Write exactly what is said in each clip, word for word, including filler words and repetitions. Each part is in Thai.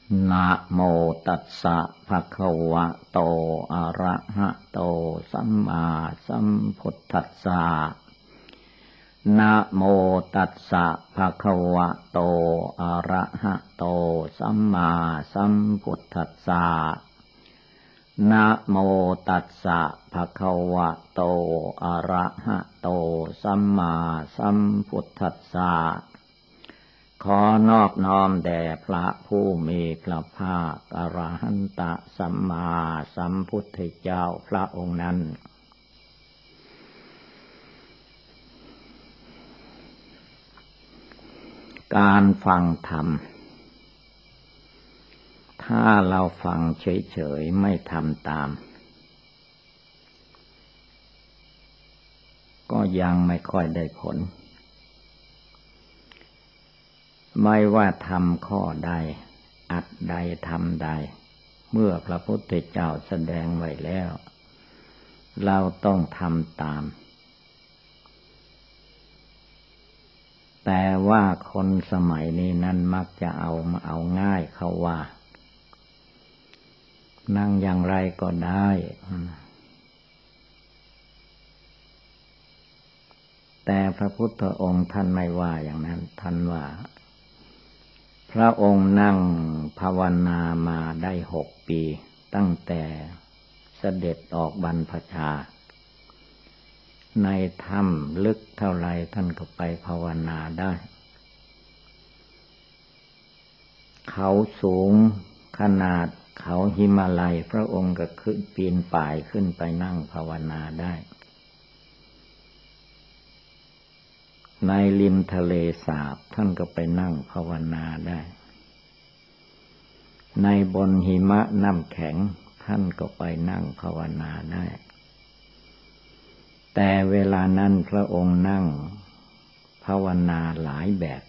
นะโมตัสสะภะคะวะโตอะระหะโตสัมมาสัมพุทธัสสะนะโมตัสสะภะคะวะโตอะระหะโตสัมมาสัมพุทธัสสะนะโมตัสสะภะคะวะโตอะระหะโตสัมมาสัมพุทธัสสะขอนอบน้อมแด่พระผู้มีพระภาคอรหันตสัมมาสัมพุทธเจ้าพระองค์นั้นการฟังธรรมถ้าเราฟังเฉยๆไม่ทำตามก็ยังไม่ค่อยได้ผลไม่ว่าทำข้อใดอัดใดทำใดเมื่อพระพุทธเจ้าแสดงไว้แล้วเราต้องทำตามแต่ว่าคนสมัยนี้นั้นมักจะเอามาเอาง่ายเขาว่านั่งอย่างไรก็ได้แต่พระพุทธองค์ท่านไม่ว่าอย่างนั้นท่านว่าพระองค์นั่งภาวนามาได้หกปีตั้งแต่เสด็จออกบรรพชาในถ้ำลึกเท่าไรท่านก็ไปภาวนาได้เขาสูงขนาดเขาหิมาลัยพระองค์ก็ขึ้นปีนป่ายขึ้นไปนั่งภาวนาได้ในริมทะเลสาบท่านก็ไปนั่งภาวนาได้ในบนหิมะน้ำแข็งท่านก็ไปนั่งภาวนาได้แต่เวลานั้นพระองค์นั่งภาวนาหลายแบบ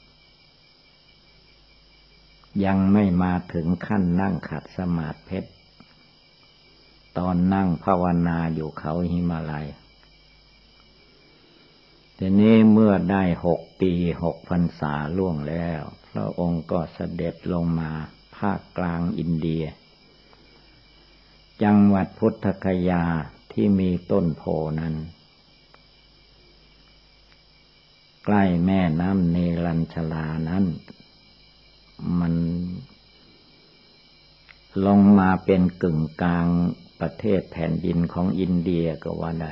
ยังไม่มาถึงขั้นนั่งขัดสมาธิตอนนั่งภาวนาอยู่เขาหิมาลัยทีนี้เมื่อได้หกปีหกพรรษาล่วงแล้วพระองค์ก็เสด็จลงมาภาคกลางอินเดียจังหวัดพุทธคยาที่มีต้นโพนั้นใกล้แม่น้ำเนรัญชลานั้นมันลงมาเป็นกึ่งกลางประเทศแผ่นดินของอินเดียก็ว่าได้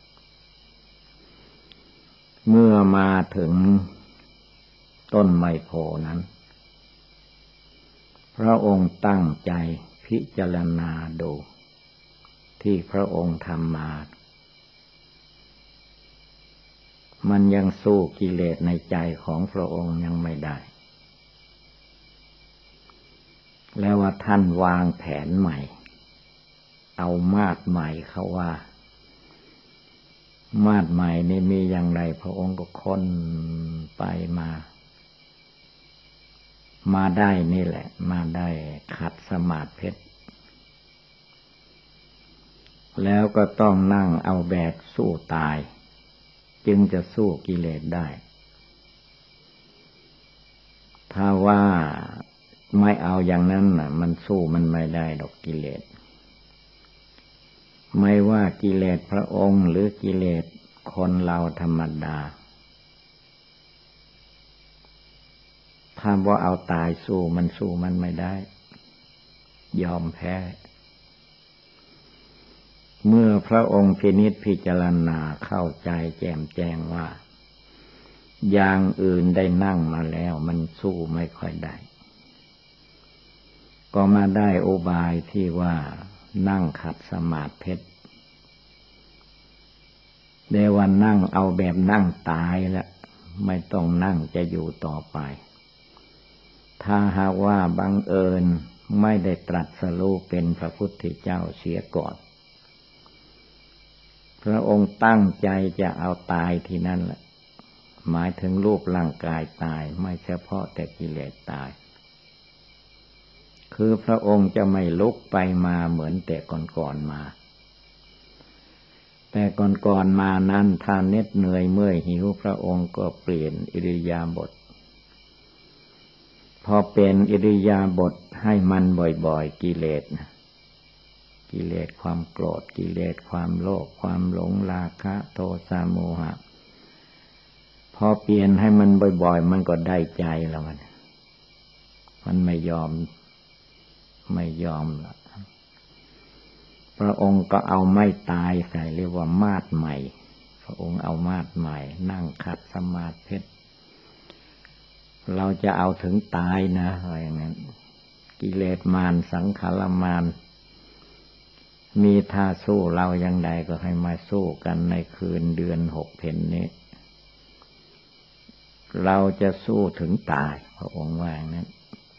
เมื่อมาถึงต้นไมโพนั้นพระองค์ตั้งใจพิจารณาดูที่พระองค์ทำมามันยังสู้กิเลสในใจของพระองค์ยังไม่ได้แล้วว่าท่านวางแผนใหม่เอามาดใหม่เขาว่ามาดใหม่นี่มีอย่างไรพระองค์ก็ค้นไปมามาได้นี่แหละมาได้ขัดสมาธิแล้วก็ต้องนั่งเอาแบกสู้ตายจึงจะสู้กิเลสได้ถ้าว่าไม่เอาอย่างนั้นน่ะมันสู้มันไม่ได้ดอกกิเลสไม่ว่ากิเลสพระองค์หรือกิเลสคนเราธรรมดาถ้าว่าเอาตายสู้มันสู้มันไม่ได้ยอมแพ้เมื่อพระองค์พินิจพิจารณาเข้าใจแจ่มแจ้งว่าอย่างอื่นได้นั่งมาแล้วมันสู้ไม่ค่อยได้ก็มาได้อุบายที่ว่านั่งขัดสมาธิเดวันนั่งเอาแบบนั่งตายแล้วไม่ต้องนั่งจะอยู่ต่อไปถ้าหากว่าบังเอิญไม่ได้ตรัสรู้เป็นพระพุทธเจ้าเสียก่อนพระองค์ตั้งใจจะเอาตายที่นั่นแหละหมายถึงรูปร่างกายตายไม่เฉพาะแต่กิเลสตายคือพระองค์จะไม่ลุกไปมาเหมือนแต่ก่อนๆมาแต่ก่อนๆมานั้นถ้าเหน็ดเหนื่อยเมื่อยหิวพระองค์ก็เปลี่ยนอิริยาบถพอเป็นอิริยาบถให้มันบ่อยๆกิเลสกิเลสความโกรธกิเลสความโลภความหลงราคะโทสะโมหะพอเปลี่ยนให้มันบ่อยๆมันก็ได้ใจแล้วมันมันไม่ยอมไม่ยอมละพระองค์ก็เอาไม้ตายใส่เรียกว่ามาดใหม่พระองค์เอามาดใหม่นั่งขัดสมาธิเราจะเอาถึงตายนะอะไรอย่างนั้นกิเลสมารสังขารมารมีท่าสู้เราอย่างใดก็ให้มาสู้กันในคืนเดือนหกเพ็ญนี้เราจะสู้ถึงตายพระองค์ว่าอย่างนั้น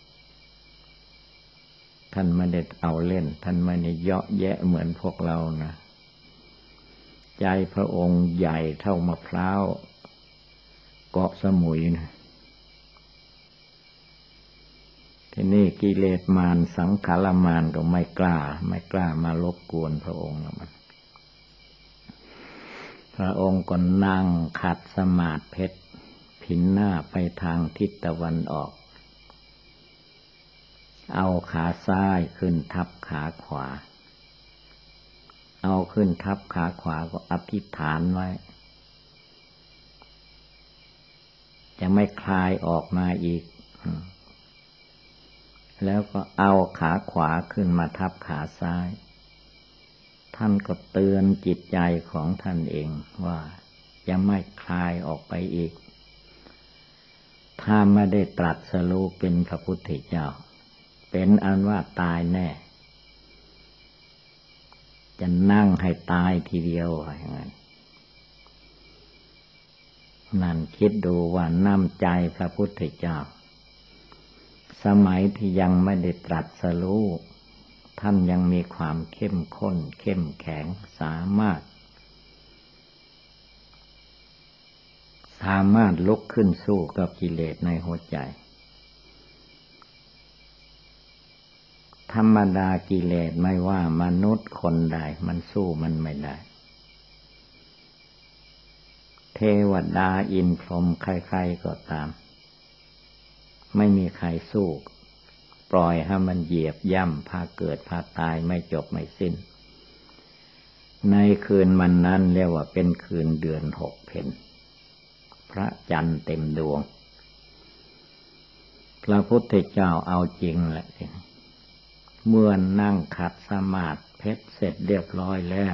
ท่านไม่ได้เอาเล่นท่านไม่ได้เยาะแยะเหมือนพวกเรานะใจพระองค์ใหญ่เท่ามะพร้าวเกาะสมุยนะที่นี่กิเลสมารสังขารมารก็ไม่กล้าไม่กล้ามารบกวนพระองค์แล้วมันพระองค์ก็นั่งขัดสมาธิผินหน้าไปทางทิศตะวันออกเอาขาซ้ายขึ้นทับขาขวาเอาขึ้นทับขาขวาก็อธิษฐานไว้จะไม่คลายออกมาอีกแล้วก็เอาขาขวาขึ้นมาทับขาซ้ายท่านก็เตือนจิตใจของท่านเองว่าจะไม่คลายออกไปอีกถ้าไม่ได้ตรัสรู้เป็นพระพุทธเจ้าเป็นอันว่าตายแน่จะนั่งให้ตายทีเดียวอย่างนั้นนั่นคิดดูว่าน้ำใจพระพุทธเจ้าสมัยที่ยังไม่ได้ตรัสรู้ท่านยังมีความเข้มข้นเข้มแข็งสามารถสามารถลุกขึ้นสู้กับกิเลสในหัวใจธรรมดากิเลสไม่ว่ามนุษย์คนใดมันสู้มันไม่ได้เทวดาอินทร์พรหมใครๆก็ตามไม่มีใครสู้ปล่อยให้มันเหยียบย่ำพาเกิดพาตายไม่จบไม่สิ้นในคืนวันนั้นเรียกว่าเป็นคืนเดือนหกเพ็ญพระจันทร์เต็มดวงพระพุทธเจ้าเอาจริงแหละเมื่อนั่งขัดสมาธิเสร็จเรียบร้อยแล้ว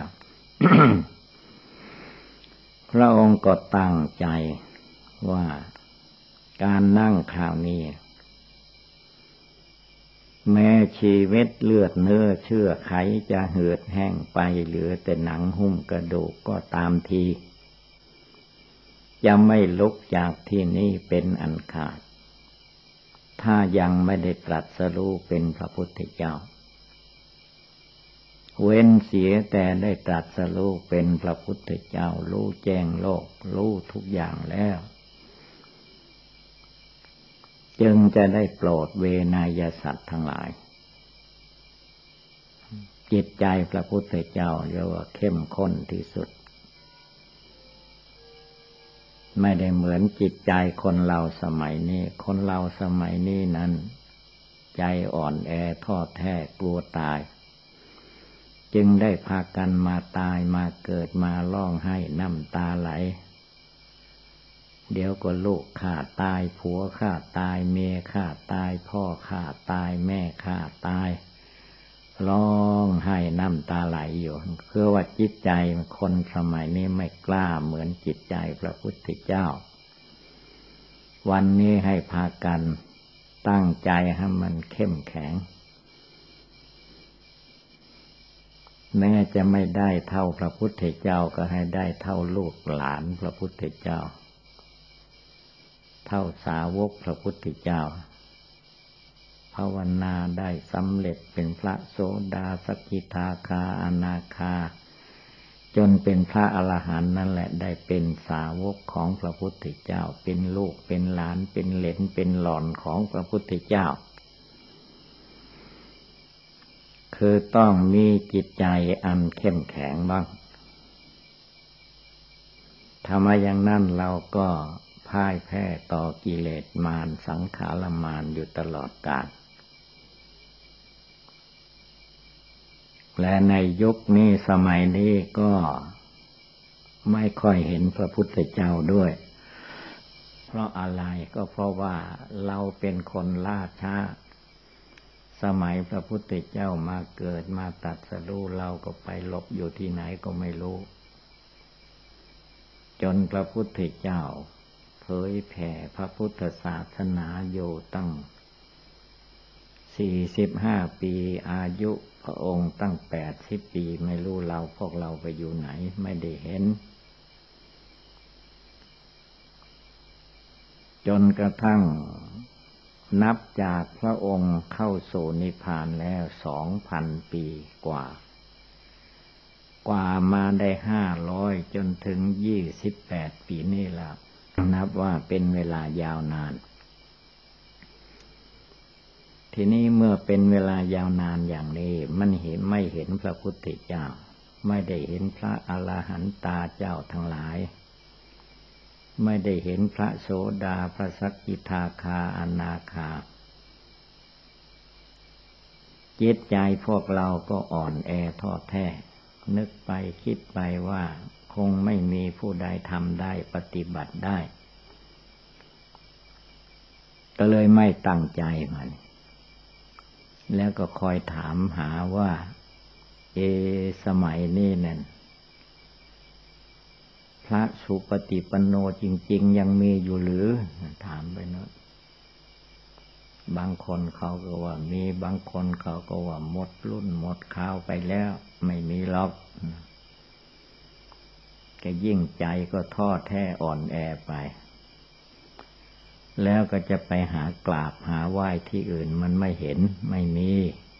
พระองค์ก็ตั้งใจว่าการนั่งคราวนี้แม้ชีวิตเลือดเนื้อเชื่อไขจะเหือดแห้งไปเหลือแต่หนังหุ้มกระดูกก็ตามทีจะไม่ลุกจากที่นี้เป็นอันขาดถ้ายังไม่ได้ตรัสรู้เป็นพระพุทธเจ้าเว้นเสียแต่ได้ตรัสรู้เป็นพระพุทธเจ้ารู้แจ้งโลกรู้ทุกอย่างแล้วจึงจะได้โปรดเวนยสัตว์ทั้งหลายจิตใจพระพุทธเจ้าเรียกว่าเข้มข้นที่สุดไม่ได้เหมือนจิตใจคนเราสมัยนี้คนเราสมัยนี้นั้นใจอ่อนแอท้อแท้กลัวตายจึงได้พากันมาตายมาเกิดมาร้องไห้น้ำตาไหลเดี๋ยวก็ลูกฆ่าตายผัวฆ่าตายเมียฆ่าตายพ่อฆ่าตายแม่ฆ่าตายร้องไห้น้ำตาไหลอยู่เพื่อว่าจิตใจคนสมัยนี้ไม่กล้าเหมือนจิตใจพระพุทธเจ้าวันนี้ให้พากันตั้งใจให้มันเข้มแข็งแม้จะไม่ได้เท่าพระพุทธเจ้าก็ให้ได้เท่าลูกหลานพระพุทธเจ้าเท่าสาวกพระพุทธเจ้าภาวนาได้สำเร็จเป็นพระโสดาสกิทาคาอนาคาจนเป็นพระอรหันต์นั่นแหละได้เป็นสาวกของพระพุทธเจ้าเป็นลูกเป็นหลานเป็นเหลนเป็นหลอนของพระพุทธเจ้าคือต้องมีจิตใจอันเข้มแข็งบ้างถ้ามาอย่างนั้นเราก็พพ่ายแพ้ต่อกิเลสมารสังขารมารอยู่ตลอดกาลและในยุคนี้สมัยนี้ก็ไม่ค่อยเห็นพระพุทธเจ้าด้วยเพราะอะไรก็เพราะว่าเราเป็นคนล่าช้าสมัยพระพุทธเจ้ามาเกิดมาตรัสรู้เราก็ไปหลบอยู่ที่ไหนก็ไม่รู้จนพระพุทธเจ้าเผยแผ่พระพุทธศาสนาอยู่ตั้งสี่สิบห้าปีอายุพระองค์ตั้งแปดสิบปีไม่รู้เราพวกเราไปอยู่ไหนไม่ได้เห็นจนกระทั่งนับจากพระองค์เข้าสู่นิพพานแล้วสองพันปีกว่ากว่ามาได้ห้าร้อยจนถึงยี่สิบแปดปีนี่แหละนับว่าเป็นเวลายาวนานทีนี้เมื่อเป็นเวลายาวนานอย่างนี้มันเห็นไม่เห็นพระพุทธเจ้าไม่ได้เห็นพระอรหันตาเจ้าทั้งหลายไม่ได้เห็นพระโสดาพระสกกิทาคาอนาคาจิตใจพวกเราก็อ่อนแอท้อแท้นึกไปคิดไปว่าคงไม่มีผู้ใดทำได้ปฏิบัติได้ก็เลยไม่ตั้งใจมันแล้วก็คอยถามหาว่าเอสมัยนี้นั่นพระสุปฏิปันโนจริงๆยังมีอยู่หรือถามไปเนอะบางคนเขาก็ว่ามีบางคนเขาก็ว่าหมดรุ่นหมดคราวไปแล้วไม่มีหรอกก็ยิ่งใจก็ท้อแท้อ่อนแอไปแล้วก็จะไปหากราบหาไหว้ที่อื่นมันไม่เห็นไม่มี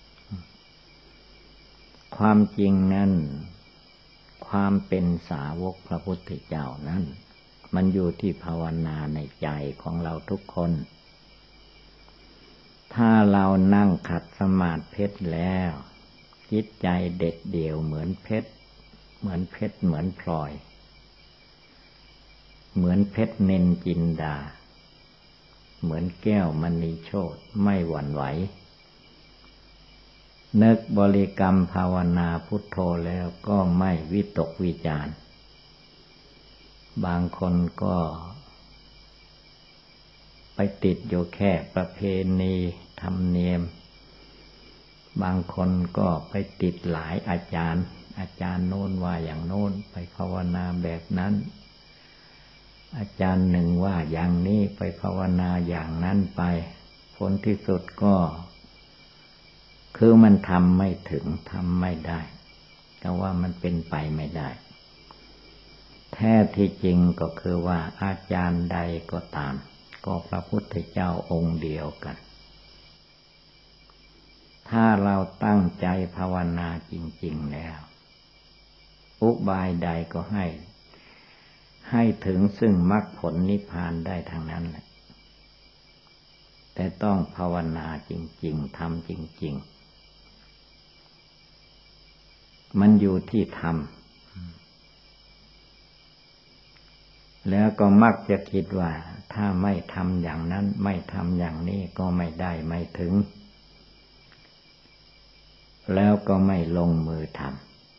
ความจริงนั้นความเป็นสาวกพระพุทธเจ้านั้นมันอยู่ที่ภาวนาในใจของเราทุกคนถ้าเรานั่งขัดสมาธิเพชรแล้วจิตใจเด็ดเดี่ยวเหมือนเพชรเหมือนเพชรเหมือนพลอยเหมือนเพชรนินจินดาเหมือนแก้วมณีโชติไม่หวั่นไหวนึกบริกรรมภาวนาพุทโธแล้วก็ไม่วิตกวิจารณ์บางคนก็ไปติดอยู่แค่ประเพณีธรรมเนียมบางคนก็ไปติดหลายอาจารย์อาจารย์โน้นว่าอย่างโน้นไปภาวนาแบบนั้นอาจารย์หนึ่งว่าอย่างนี้ไปภาวนาอย่างนั้นไปผลที่สุดก็คือมันทำไม่ถึงทำไม่ได้ก็ว่ามันเป็นไปไม่ได้แท้ที่จริงก็คือว่าอาจารย์ใดก็ตามก็พระพุทธเจ้าองค์เดียวกันถ้าเราตั้งใจภาวนาจริงๆแล้วอุบายใดก็ให้ให้ถึงซึ่งมรรคผลนิพพานได้ทางนั้นแหละแต่ต้องภาวนาจริงๆทำจริงๆมันอยู่ที่ธรรมแล้วก็มักจะคิดว่าถ้าไม่ทำอย่างนั้นไม่ทำอย่างนี้ก็ไม่ได้ไม่ถึงแล้วก็ไม่ลงมือทำ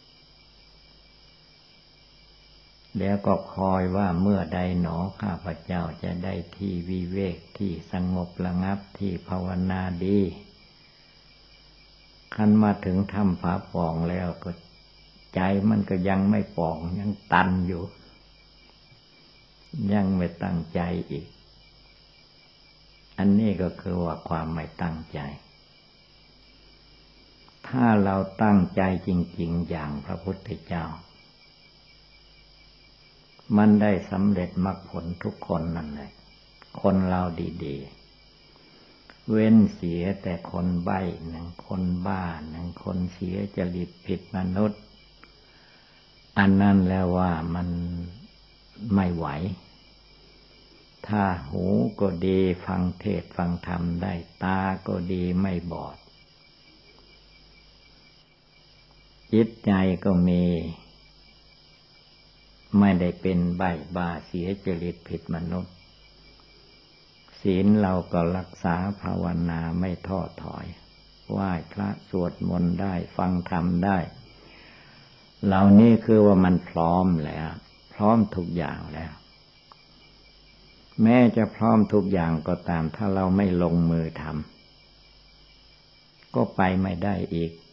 แล้วก็คอยว่าเมื่อใดหนอข้าพเจ้าจะได้ที่วิเวกที่สงบระงับที่ภาวนาดีคันมาถึงถ้ำผาป่องแล้วก็ใจมันก็ยังไม่ป่องยังตันอยู่ยังไม่ตั้งใจอีกอันนี้ก็คือว่าความไม่ตั้งใจถ้าเราตั้งใจจริงๆอย่างพระพุทธเจ้ามันได้สำเร็จมรรคผลทุกคนนั่นแหละคนเราดีๆเว้นเสียแต่คนใบ้หนึ่งคนบ้าหนึ่งคนเสียจริตผิดมนุษย์อันนั้นแล้วว่ามันไม่ไหวถ้าหูก็ดีฟังเทศน์ฟังธรรมได้ตาก็ดีไม่บอดจิตใจก็มีไม่ได้เป็นใบ้บ้าเสียจริตผิดมนุษย์ศีลเราก็รักษาภาวนาไม่ท้อถอยไหว้พระสวดมนต์ได้ฟังธรรมได้เหล่านี้คือว่ามันพร้อมแล้วพร้อมทุกอย่างแล้วแม้จะพร้อมทุกอย่างก็ตามถ้าเราไม่ลงมือทำก็ไปไม่ได้อีก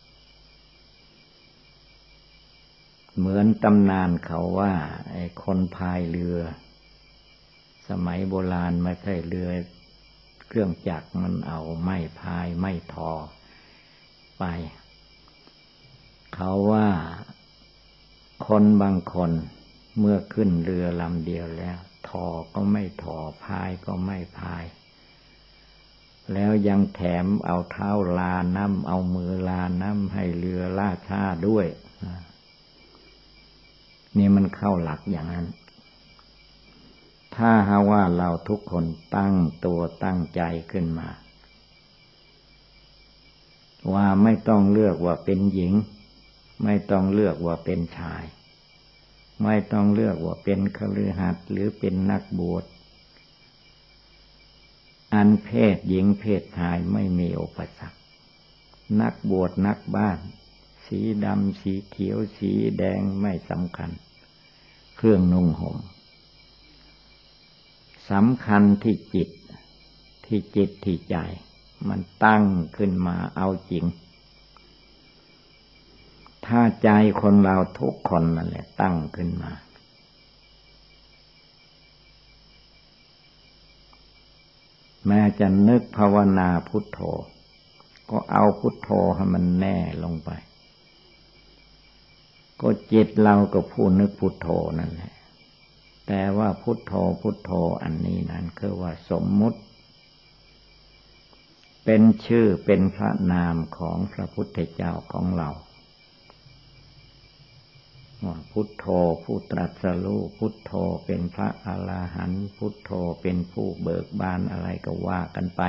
เหมือนตำนานเขาว่าไอ้คนพายเรือสมัยโบราณไม่ใช่เรือเครื่องจักรมันเอาไม้พายไม้ทอไปเขาว่าคนบางคนเมื่อขึ้นเรือลำเดียวแล้วทอก็ไม่ทอพายก็ไม่พายแล้วยังแถมเอาเท้าลาน้ำเอามือลาน้ำให้เรือล่าช้าด้วยนี่มันเข้าหลักอย่างนั้นถ้าหาว่าเราทุกคนตั้งตัวตั้งใจขึ้นมาว่าไม่ต้องเลือกว่าเป็นหญิงไม่ต้องเลือกว่าเป็นชายไม่ต้องเลือกว่าเป็นคฤหัสถ์หรือเป็นนักบวชอันเพศหญิงเพศชายไม่มีอุปสรรคนักบวชนักบ้านสีดำสีเขียวสีแดงไม่สำคัญเครื่องนุ่งห่มสำคัญที่จิตที่จิตที่ใจมันตั้งขึ้นมาเอาจริงถ้าใจคนเราทุกคนนั่นแหละตั้งขึ้นมาแม้จะนึกภาวนาพุทโธก็เอาพุทโธให้มันแน่ลงไปก็จิตเราก็ผู้นึกพุทโธนั่นแหละแต่ว่าพุทโธพุทโธอันนี้นั้นคือว่าสมมุติเป็นชื่อเป็นพระนามของพระพุทธเจ้าของเราว่าพุทโธผู้ตรัสรู้พุทโธเป็นพระอรหันต์พุทโธเป็นผู้เบิกบานอะไรก็ว่ากันไป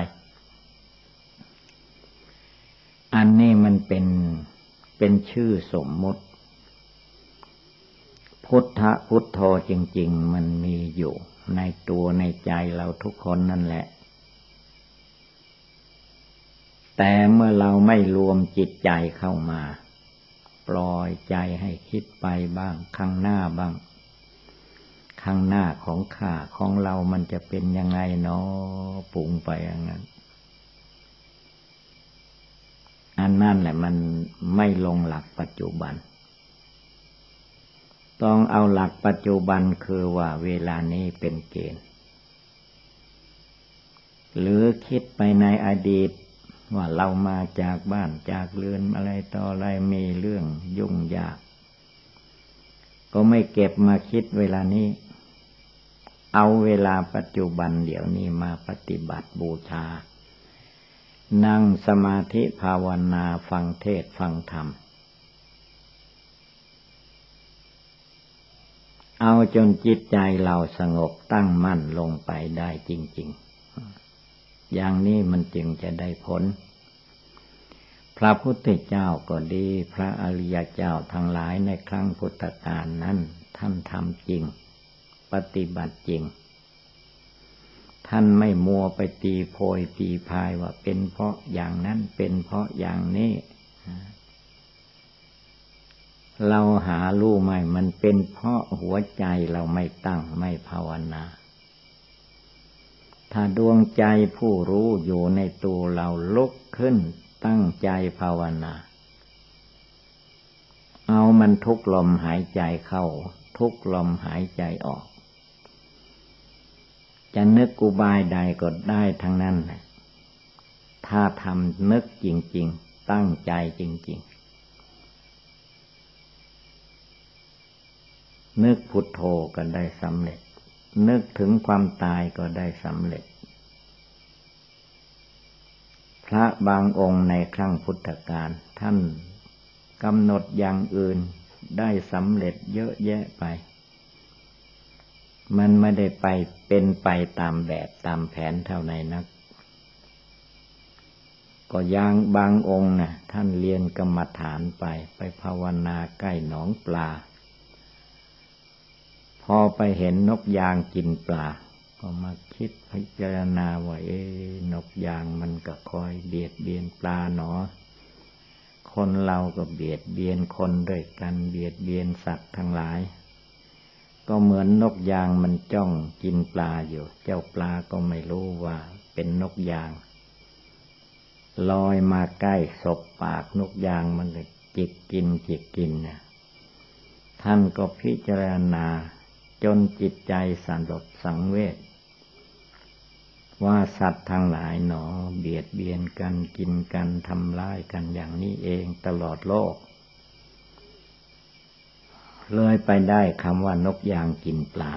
อันนี้มันเป็นเป็นชื่อสมมุติพุทธะพุทโธจริงๆมันมีอยู่ในตัวในใจเราทุกคนนั่นแหละแต่เมื่อเราไม่รวมจิตใจเข้ามาปล่อยใจให้คิดไปบ้างข้างหน้าบ้างข้างหน้าของข้าของเรามันจะเป็นยังไงเนาะปรุงไปอย่างนั้นอันนั่นแหละมันไม่ลงหลักปัจจุบันต้องเอาหลักปัจจุบันคือว่าเวลานี้เป็นเกณฑ์หรือคิดไปในอดีตว่าเรามาจากบ้านจากเรือนอะไรต่ออะไรมีเรื่องยุ่งยากก็ไม่เก็บมาคิดเวลานี้เอาเวลาปัจจุบันเดี๋ยวนี้มาปฏิบัติบูชานั่งสมาธิภาวนาฟังเทศน์ฟังธรรมเอาจนจิตใจเราสงบตั้งมั่นลงไปได้จริงๆอย่างนี้มันจึงจะได้ผลพระพุทธเจ้าก็ดีพระอริยเจ้าทั้งหลายในครั้งพุทธกาลนั้นท่านทำจริงปฏิบัติจริงท่านไม่มัวไปตีโพยตีพายว่าเป็นเพราะอย่างนั้นเป็นเพราะอย่างนี้เราหารู้ไหมมันเป็นเพราะหัวใจเราไม่ตั้งไม่ภาวนาถ้าดวงใจผู้รู้อยู่ในตัวเราลุกขึ้นตั้งใจภาวนาเอามันทุกลมหายใจเข้าทุกลมหายใจออกจะนึกอุบายใดก็ได้ทั้งนั้นแหละถ้าทำนึกจริงๆตั้งใจจริงๆนึกพุทโธก็ได้สำเร็จนึกถึงความตายก็ได้สำเร็จพระบางองค์ในครั้งพุทธกาลท่านกำหนดอย่างอื่นได้สำเร็จเยอะแยะไปมันไม่ได้ไปเป็นไปตามแบบตามแผนเท่าไหร่นักก็อย่างบางองค์นะท่านเรียนกรรมฐานไปไปภาวนาใกล้หนองปลาพอไปเห็นนกยางกินปลาก็มาคิดพิจารณาว่าเอ๊ะนกยางมันก็คอยเบียดเบียนปลาหนอคนเราก็เบียดเบียนคนด้วยกันเบียดเบียนสัตว์ทั้งหลายก็เหมือนนกยางมันจ้องกินปลาอยู่เจ้าปลาก็ไม่รู้ว่าเป็นนกยางลอยมาใกล้ศพปากนกยางมันเลยจิกกินจิกกินเนี่ยท่านก็พิจารณาจนจิตใจสั่นสลดสังเวชว่าสัตว์ทั้งหลายหนอเบียดเบียนกันกินกันทำร้ายกันอย่างนี้เองตลอดโลกเลยไปได้คำว่านกยางกินปลา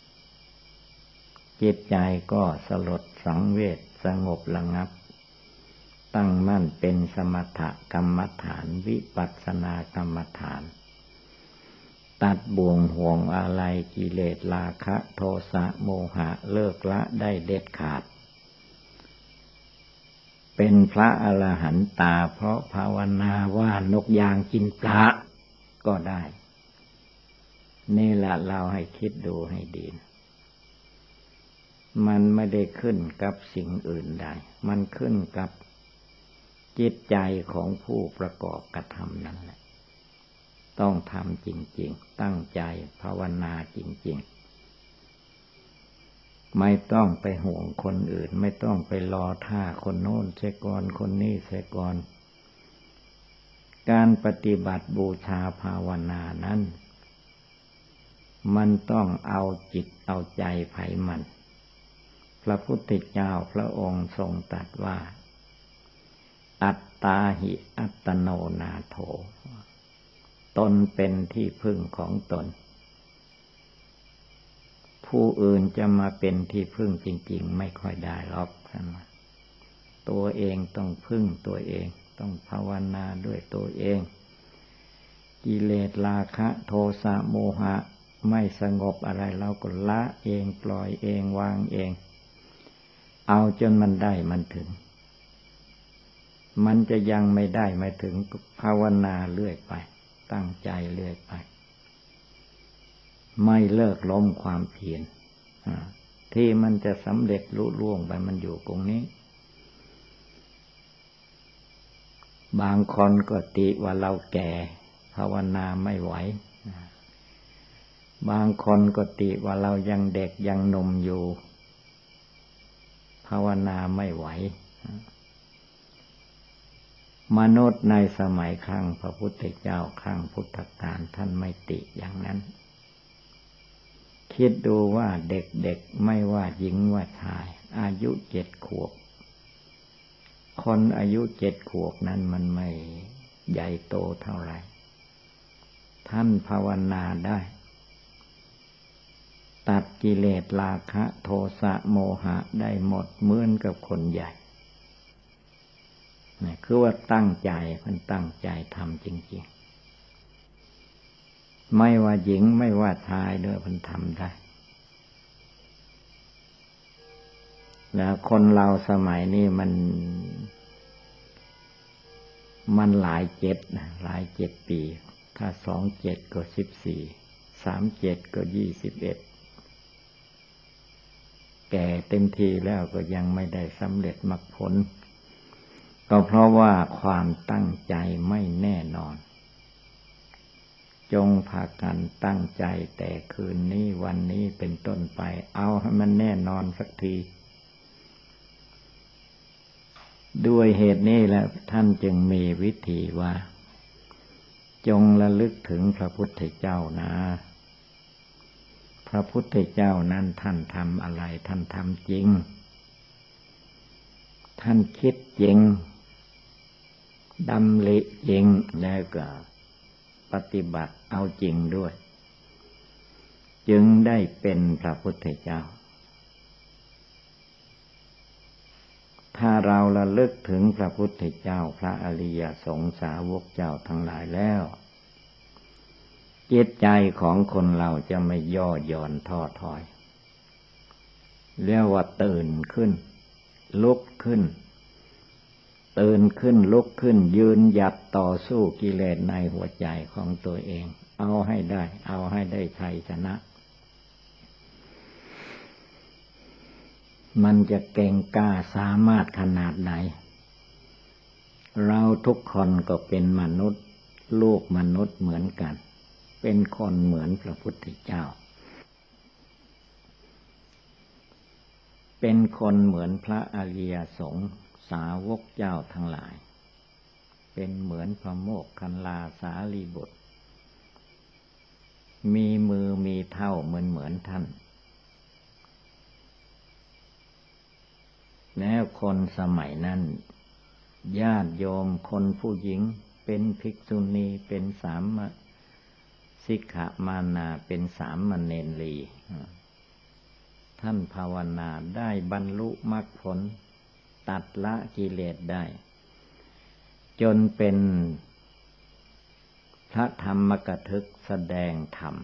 จิตใจก็สลดสังเวชสงบระงับตั้งมั่นเป็นสมถกรรมฐานวิปัสสนากรรมฐานตัดบ่วงห่วงอะไรกิเลสราคะโทสะโมหะเลิกละได้เด็ดขาดเป็นพระอรหันตาเพราะภาวนาว่านกยางกินปลาก็ได้นี่แหละเราให้คิดดูให้ดีมันไม่ได้ขึ้นกับสิ่งอื่นใดมันขึ้นกับจิตใจของผู้ประกอบกระทำนั่นแหละต้องทำจริงๆตั้งใจภาวนาจริงๆไม่ต้องไปห่วงคนอื่นไม่ต้องไปรอท่าคนโน้นเสียก่อนคนนี้เสียก่อนการปฏิบัติบูชาภาวนานั้นมันต้องเอาจิตเอาใจไผมันพระพุทธเจ้าพระองค์ทรงตรัสว่าอัตตาหิอัตโนนาโถตนเป็นที่พึ่งของตนผู้อื่นจะมาเป็นที่พึ่งจริงๆไม่ค่อยได้หรอกตัวเองต้องพึ่งตัวเองต้องภาวนาด้วยตัวเองกิเลสราคะโทสะโมหะไม่สงบอะไรเราก็ละเองปล่อยเองวางเองเอาจนมันได้มันถึงมันจะยังไม่ได้ไม่ถึงภาวนาเรื่อยไปตั้งใจเรื่อยไปไม่เลิกล้มความเพียรที่มันจะสำเร็จลุล่วงไปมันอยู่ตรงนี้บางคนก็ติว่าเราแก่ภาวนาไม่ไหวบางคนก็ติว่าเรายังเด็กยังหนุ่มอยู่ภาวนาไม่ไหวมนุษย์ในสมัยครั้งพระพุทธเจ้าครั้งพุทธกาลท่านไม่ติอย่างนั้นคิดดูว่าเด็กๆไม่ว่าหญิงว่าชายอายุเจ็ดขวบคนอายุเจ็ดขวบนั้นมันไม่ใหญ่โตเท่าไหร่ท่านภาวนาได้ตัดกิเลสราคะโทสะโมหะได้หมดเหมือนกับคนใหญ่นี่คือว่าตั้งใจมันตั้งใจทำจริงๆไม่ว่าหญิงไม่ว่าชายด้วยมันทำได้แล้วคนเราสมัยนี้มันมันหลายเจ็ดหลายเจ็ดปีถ้าสองเจ็ดก็สิบสี่สามเจ็ดก็ยี่สิบเอ็ดแก่เต็มทีแล้วก็ยังไม่ได้สำเร็จมรรคผลก็เพราะว่าความตั้งใจไม่แน่นอนจงพากันตั้งใจแต่คืนนี้วันนี้เป็นต้นไปเอาให้มันแน่นอนสักทีด้วยเหตุนี้แล้วท่านจึงมีวิธีว่าจงระลึกถึงพระพุทธเจ้านะพระพุทธเจ้านั้นท่านทำอะไรท่านทำจริงท่านคิดจริงดำริจริงแล้วก็ปฏิบัติเอาจริงด้วยจึงได้เป็นพระพุทธเจ้าถ้าเราระลึกถึงพระพุทธเจ้าพระอริยสงสาวกเจ้าทั้งหลายแล้วจิตใจของคนเราจะไม่ย่อหย่อนท้อถอยเรียกว่าตื่นขึ้นลุกขึ้นตื่นขึ้นลุกขึ้นยืนหยัดต่อสู้กิเลสในหัวใจของตัวเองเอาให้ได้เอาให้ได้ชัยชนะมันจะเก่งกล้าสามารถขนาดไหนเราทุกคนก็เป็นมนุษย์ลูกมนุษย์เหมือนกันเป็นคนเหมือนพระพุทธเจ้าเป็นคนเหมือนพระอริยสงฆ์สาวกเจ้าทั้งหลายเป็นเหมือนพระโมคคัลลาสารีบุตรมีมือมีเท้าเหมือนเหมือนท่านแล้วคนสมัยนั้นญาติโยมคนผู้หญิงเป็นภิกษุณีเป็นสามสิกขามานาเป็นสามเณรีท่านภาวนาได้บรรลุมรรคผลตัดละกิเลสได้จนเป็นพระธรรมกถึกแสดงธรรม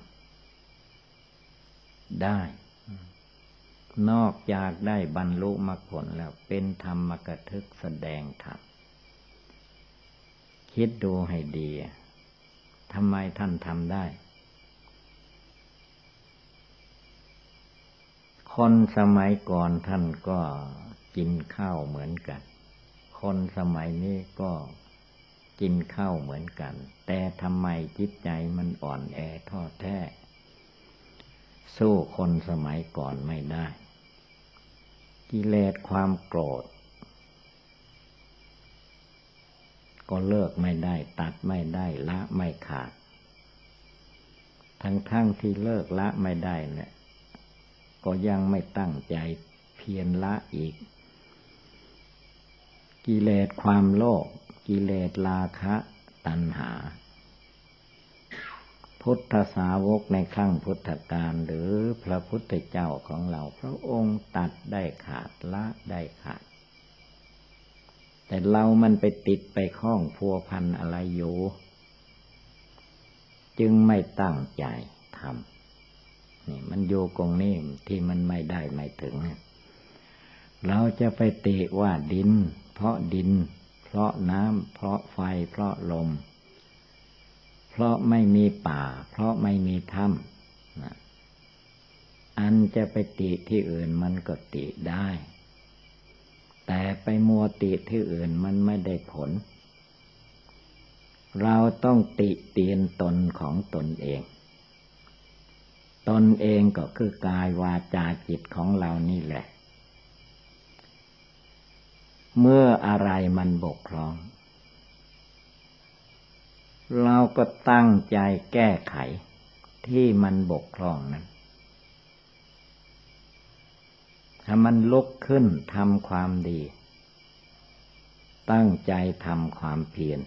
ได้นอกจากได้บรรลุมรรคผลแล้วเป็นธรรมกถึกแสดงธรรมคิดดูให้ดีทำไมท่านทำได้คนสมัยก่อนท่านก็กินข้าวเหมือนกันคนสมัยนี้ก็กินข้าวเหมือนกันแต่ทำไมจิตใจมันอ่อนแอท้อแท้สู้คนสมัยก่อนไม่ได้กิเลสความโกรธก็เลิกไม่ได้ตัดไม่ได้ละไม่ขาดทั้งๆที่เลิกละไม่ได้เนี่ยก็ยังไม่ตั้งใจเพียรละอีกกิเลสความโลภกิเลสราคะตัณหาพุทธสาวกในครั้งพุทธกาลหรือพระพุทธเจ้าของเราพระองค์ตัดได้ขาดละได้ขาดแต่เรามันไปติดไปคล้องพัวพันอะไรอยู่จึงไม่ตั้งใจทำนี่มันอยู่ตรงนี้ที่มันไม่ได้ไม่ถึงเราจะไปติว่าดินเพราะดินเพราะน้ำเพราะไฟเพราะลมเพราะไม่มีป่าเพราะไม่มีถ้ำอันจะไปติที่อื่นมันก็ติได้แต่ไปมัวติที่อื่นมันไม่ได้ผลเราต้องติเตียนตนของตนเองตนเองก็คือกายวาจาจิตของเรานี่แหละเมื่ออะไรมันบกพร่องเราก็ตั้งใจแก้ไขที่มันบกพร่องนั้นถ้ามันลุกขึ้นทำความดีตั้งใจทำความเพียร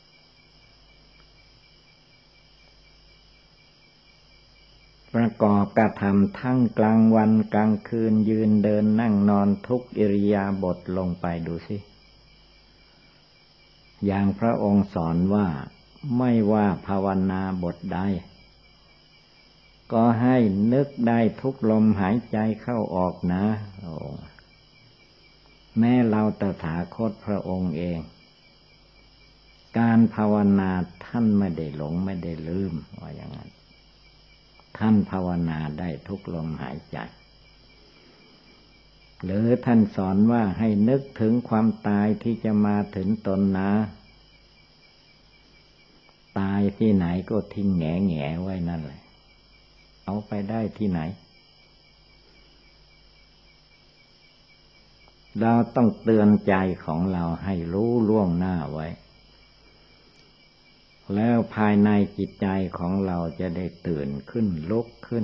ประกอบกระทำทั้งกลางวันกลางคืนยืนเดินนั่งนอนทุกอิริยาบถลงไปดูสิอย่างพระองค์สอนว่าไม่ว่าภาวนาบทใดก็ให้นึกได้ทุกลมหายใจเข้าออกนะโอ้แม้เราตถาคตพระองค์เองการภาวนาท่านไม่ได้หลงไม่ได้ลืมว่าอย่างนั้นท่านภาวนาได้ทุกลมหายใจหรือท่านสอนว่าให้นึกถึงความตายที่จะมาถึงตนนะตายที่ไหนก็ทิ้งแง่แง่ไว้นั่นแหละเอาไปได้ที่ไหนเราต้องเตือนใจของเราให้รู้ล่วงหน้าไว้แล้วภายในจิตใจของเราจะได้ตื่นขึ้นลุกขึ้น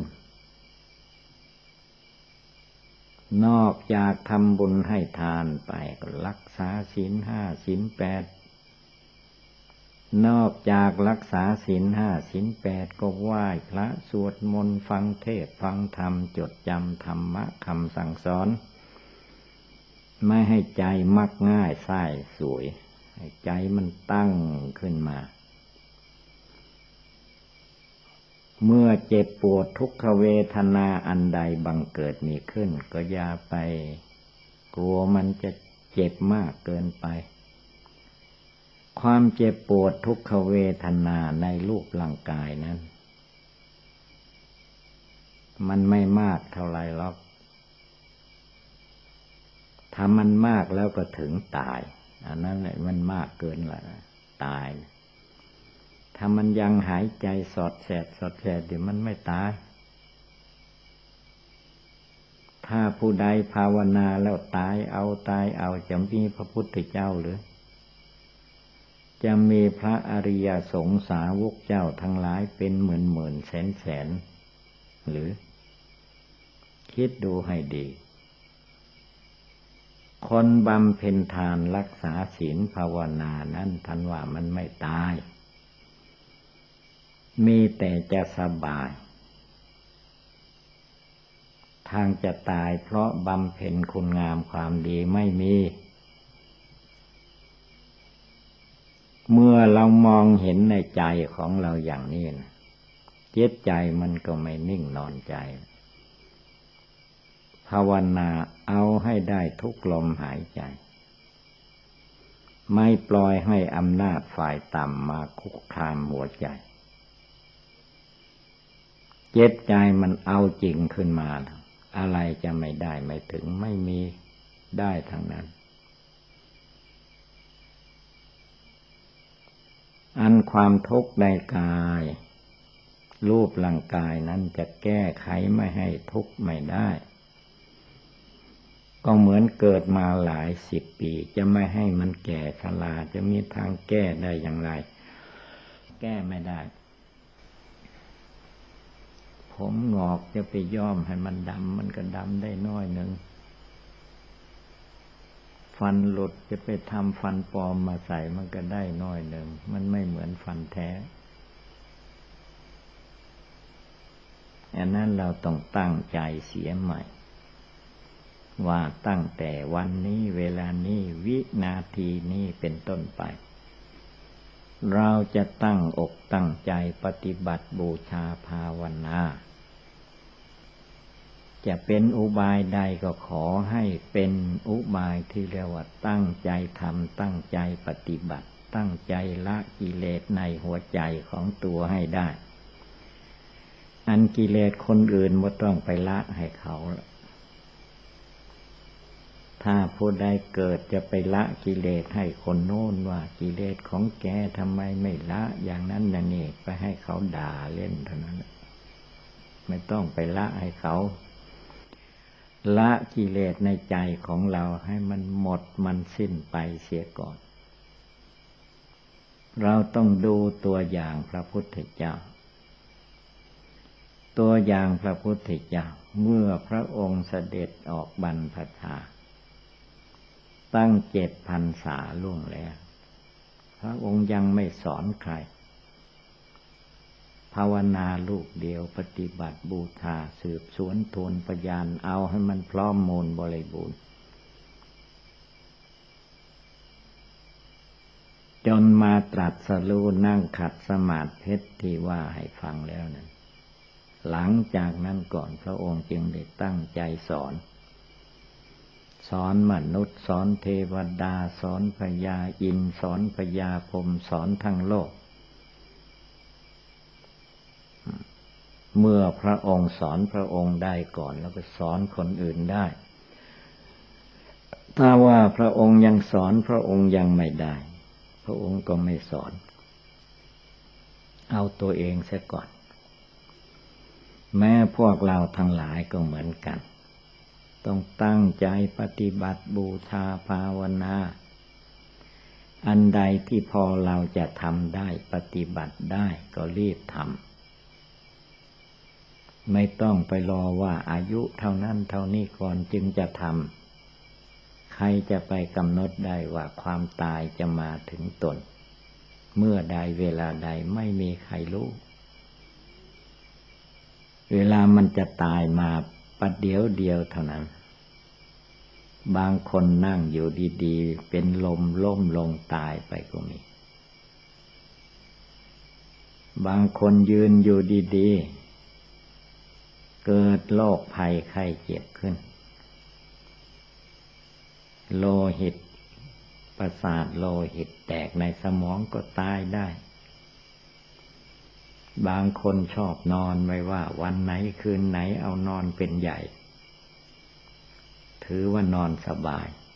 นอกจากทำบุญให้ทานไปก็รักษาศีลห้าศีลแปดนอกจากรักษาศีลห้าศีลแปดก็ไหว้พระสวดมนต์ฟังเทศน์ฟังธรรมจดจำธรรมะคำสั่งสอนไม่ให้ใจมักง่ายไส้สวยให้ใจมันตั้งขึ้นมาเมื่อเจ็บปวดทุกขเวทนาอันใดบังเกิดมีขึ้นก็อย่าไปกลัวมันจะเจ็บมากเกินไปความเจ็บปวดทุกขเวทนาในรูปร่างกายนั้นมันไม่มากเท่าไรหรอกถ้ามันมากแล้วก็ถึงตายอันนั้นแหละมันมากเกินละตายถ้ามันยังหายใจสอดแสดสอดแสดเดี๋ยวมันไม่ตายถ้าผู้ใดภาวนาแล้วตายเอาตายเอาจะมีพระพุทธเจ้าหรือจะมีพระอริยสงฆ์สาวกเจ้าทั้งหลายเป็นหมื่นหมื่นแสนแสนหรือคิดดูให้ดีคนบำเพ็ญทานรักษาศีลภาวนานั้นท่านว่ามันไม่ตายมีแต่จะสบายทางจะตายเพราะบำเพ็ญคุณงามความดีไม่มีเมื่อเรามองเห็นในใจของเราอย่างนี้นะจิตใจมันก็ไม่นิ่งนอนใจภาวนาเอาให้ได้ทุกลมหายใจไม่ปล่อยให้อำนาจฝ่ายต่ำมาคุกคามหัวใจจิตใจมันเอาจริงขึ้นมาอะไรจะไม่ได้ไม่ถึงไม่มีได้ทั้งนั้นอันความทุกข์ในกายรูปร่างกายนั้นจะแก้ไขไม่ให้ทุกข์ไม่ได้ก็เหมือนเกิดมาหลายสิบปีจะไม่ให้มันแก่ชราจะมีทางแก้ได้อย่างไรแก้ไม่ได้ผมงอกจะไปย้อมให้มันดำมันก็ดำได้น้อยหนึ่งฟันหลุดจะไปทำฟันปลอมมาใส่มันก็ได้น้อยหนึ่งมันไม่เหมือนฟันแท้อันนั้นเราต้องตั้งใจเสียใหม่ว่าตั้งแต่วันนี้เวลานี้วินาทีนี้เป็นต้นไปเราจะตั้งอกตั้งใจปฏิบัติบูชาภาวนาจะเป็นอุบายใดก็ขอให้เป็นอุบายที่เรียกว่าตั้งใจทำตั้งใจปฏิบัติตั้งใจละกิเลสในหัวใจของตัวให้ได้อันกิเลสคนอื่นไม่ต้องไปละให้เขาถ้าผู้ใดเกิดจะไปละกิเลสให้คนโน้นว่ากิเลสของแกทำไมไม่ละอย่างนั้นอย่างนี้ไปให้เขาด่าเล่นเท่านั้นไม่ต้องไปละให้เขาละกิเลสในใจของเราให้มันหมดมันสิ้นไปเสียก่อนเราต้องดูตัวอย่างพระพุทธเจ้าตัวอย่างพระพุทธเจ้าเมื่อพระองค์เสด็จออกบรรพชาตั้งเจ็ดพรรษาล่วงแล้วพระองค์ยังไม่สอนใครภาวนาลูกเดียวปฏิบัติบูชาสืบสวนทวนพยานเอาให้มันพร้อมมูลบริบูรณ์จนมาตรัสรู้นั่งขัดสมาธิที่ว่าให้ฟังแล้วนั้นหลังจากนั้นก่อนพระองค์จึงได้ตั้งใจสอนสอนมนุษย์สอนเทวดาสอนพญาอินทร์สอนพญาพรหมสอนทั้งโลกเมื่อพระองค์สอนพระองค์ได้ก่อนแล้วก็สอนคนอื่นได้ถ้าว่าพระองค์ยังสอนพระองค์ยังไม่ได้พระองค์ก็ไม่สอนเอาตัวเองเสียก่อนแม้พวกเราทั้งหลายก็เหมือนกันต้องตั้งใจปฏิบัติบูชาภาวนาอันใดที่พอเราจะทำได้ปฏิบัติได้ก็รีบทำไม่ต้องไปรอว่าอายุเท่านั้นเท่านี้ก่อนจึงจะทำใครจะไปกำหนดได้ว่าความตายจะมาถึงตนเมื่อใดเวลาใดไม่มีใครรู้เวลามันจะตายมาประเดี๋ยวเดียวเท่านั้นบางคนนั่งอยู่ดีๆเป็นลมล้มลงตายไปก็มีบางคนยืนอยู่ดีๆเกิดโรคภัยไข้เจ็บขึ้นโลหิตประสาทโลหิตแตกในสมองก็ตายได้บางคนชอบนอนไม่ว่าวันไหนคืนไหนเอานอนเป็นใหญ่ถือว่านอนสบาย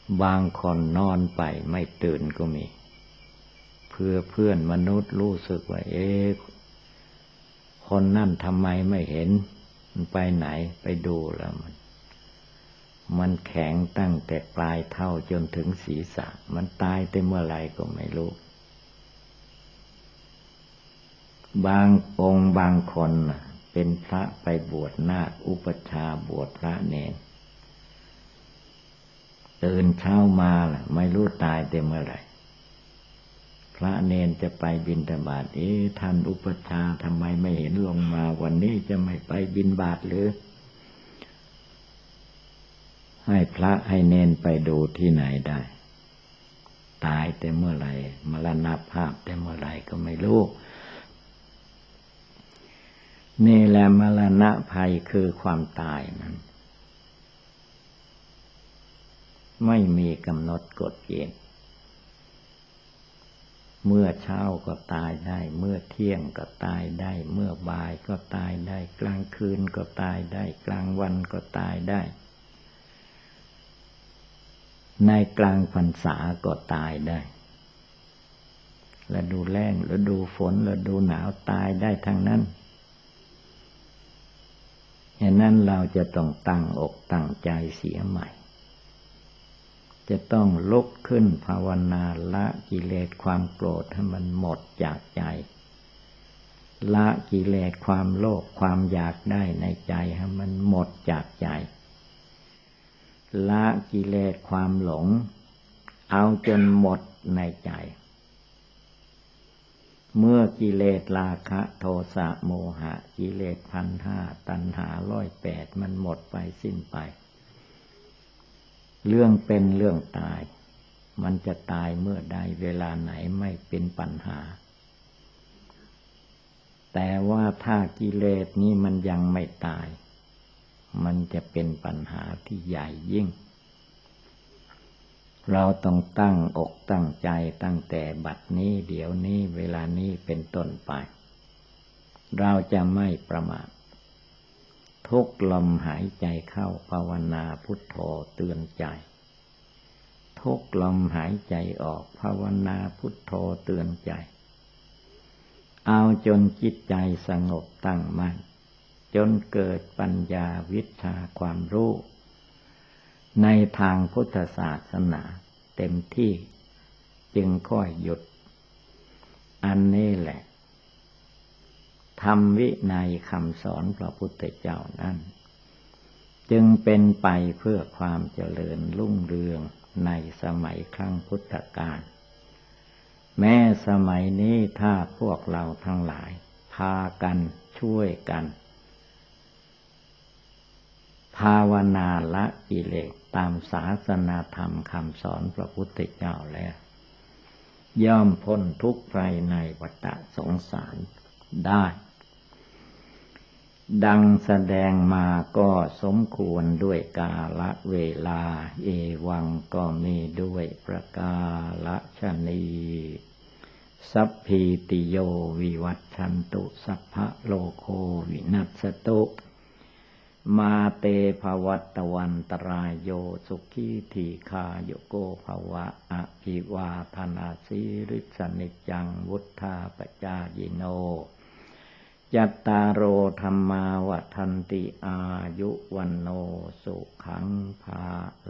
บางคนนอนไปไม่ตื่นก็มีเพื่อเพื่อนมนุษย์รู้สึกว่าเอ๊ะคนนั่นทำไมไม่เห็นมันไปไหนไปดูแล้วมันมันแข็งตั้งแต่ปลายเท้าจนถึงศีรษะมันตายแต่เมื่อไรก็ไม่รู้บางองค์บางคนเป็นพระไปบวชนาคอุปัชฌาย์บวชพระเนรตื่นเช้ามาล่ะไม่รู้ตายแต่เมื่อไรพระเนรจะไปบิณฑบาตเอ๊ะท่านอุปัชฌาย์ทำไมไม่เห็นลงมาวันนี้จะไม่ไปบิณฑบาตหรือให้พระให้เนรไปดูที่ไหนได้ตายแต่เมื่อไรมรณภาพแต่เมื่อไรก็ไม่รู้นี่แหละมรณะภัยคือความตายนั้นไม่มีกำหนดกฎเกณฑ์เมื่อเช้าก็ตายได้เมื่อเที่ยงก็ตายได้เมื่อบ่ายก็ตายได้กลางคืนก็ตายได้กลางวันก็ตายได้ในกลางพรรษาก็ตายได้ฤดูแล้งฤดูฝนฤดูหนาวตายได้ทั้งนั้นฉะนั้นเราจะต้องตั้งอกตั้งใจเสียใหม่จะต้องลุกขึ้นภาวนาละกิเลสความโกรธให้มันหมดจากใจละกิเลสความโลภความอยากได้ในใจให้มันหมดจากใจละกิเลสความหลงเอาจนหมดในใจเมื่อกิเลสราคะโทสะโมหะกิเลสพันห้าตัณหาร้อยแปดมันหมดไปสิ้นไปเรื่องเป็นเรื่องตายมันจะตายเมื่อใดเวลาไหนไม่เป็นปัญหาแต่ว่าถ้ากิเลสนี้มันยังไม่ตายมันจะเป็นปัญหาที่ใหญ่ยิ่งเราต้องตั้งอกตั้งใจตั้งแต่บัดนี้เดี๋ยวนี้เวลานี้เป็นต้นไปเราจะไม่ประมาททุกลมหายใจเข้าภาวนาพุทโธเตือนใจทุกลมหายใจออกภาวนาพุทโธเตือนใจเอาจนจิตใจสงบตั้งมั่นจนเกิดปัญญาวิชาความรู้ในทางพุทธศาสนาเต็มที่จึงค่อยหยุดอันนี้แหละธรรมวินัยคำสอนพระพุทธเจ้านั้นจึงเป็นไปเพื่อความเจริญรุ่งเรืองในสมัยครั้งพุทธกาลแม้สมัยนี้ถ้าพวกเราทั้งหลายพากันช่วยกันภาวนาละกิเลสตามศาสนาธรรมคำสอนพระพุทธเจ้าแล้วย่อมพ้นทุกข์ภัยในวัฏสงสารได้ดังแสดงมาก็สมควรด้วยกาลเวลาเอวังก็มีด้วยประกาศนีสัพพิติโยวิวัชชันตุสัพพะโลกโควินัสตุมาเตภวัตวันตรายโยสุขีทีคาโยโกภวะอภิวาทนาสีริสนิจังวุธาปจายิโนยัตตารโอธรรมาวัฏันติอายุวันโนสุขังภา